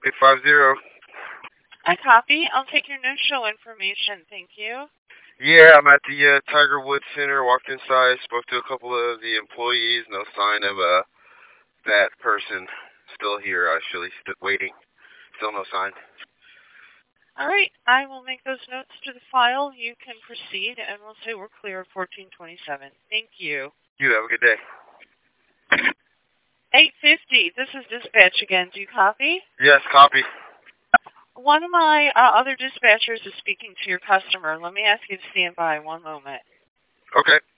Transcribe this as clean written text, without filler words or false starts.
850. I copy. I'll take your no-show information. Thank you. Yeah, I'm at the Tiger Woods Center. Walked inside, spoke to a couple of the employees. No sign of that person still here. Actually, waiting. Still no sign. All right. I will make those notes to the file. You can proceed, and we'll say we're clear at 1427. Thank you. You have a good day. 850. This is dispatch again. Do you copy? Yes, copy. One of my other dispatchers is speaking to your customer. Let me ask you to stand by one moment. Okay.